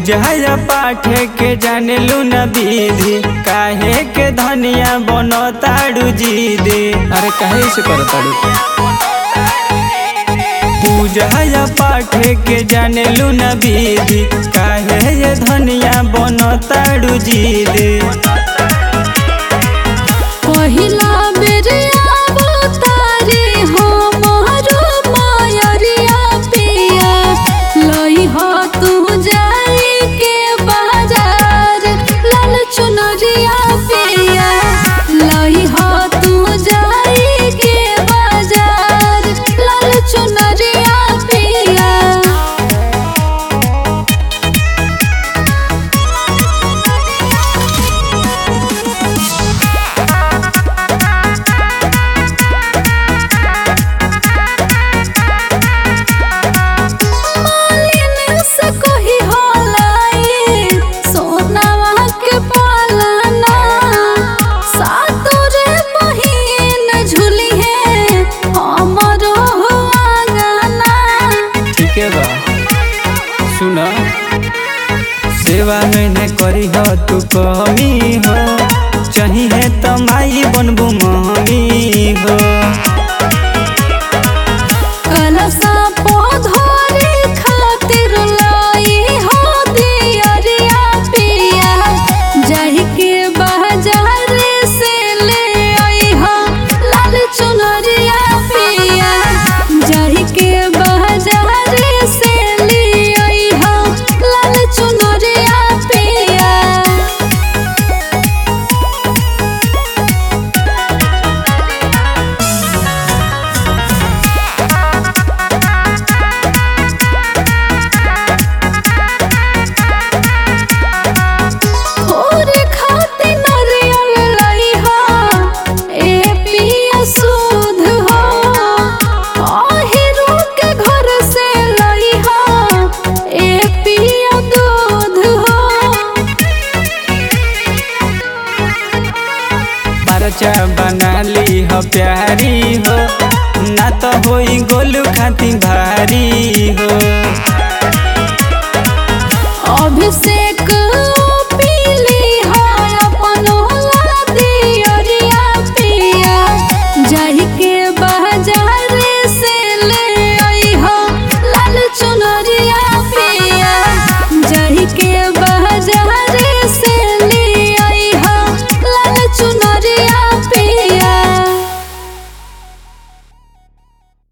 पूजा पाठ के जाने लू न विधि, काहे के धनिया बनो ताड़ू जीदी। अरे काहे से करो ताड़ू? पूजा पाठ के जाने लू न विधि, काहे ये धनिया बनो ताड़ू जीदी। पहिला बेर अवतारी हो मोरो मायरिया पिया, लई हो तू जाई के बाजार लाल चुनरिया पिया, लई हो तू जाई के बाजार लाल चुनरिया पिया। सुना सेवा में न करी हो तू कमी हो, चाहिए तो माई बनबू मम्मी हो। कलसा पौधोरे खातिर लाई हो दियरिया पिया, जाहि के बाजार से ले आई हो लाल चुनरिया पिया, जाहि के बाजार से ले आई हो लाल चुनरिया पिया। बच्चा बना ली हो प्यारी हो, ना तो होई गोलू खाती भारी हो। अभिषेक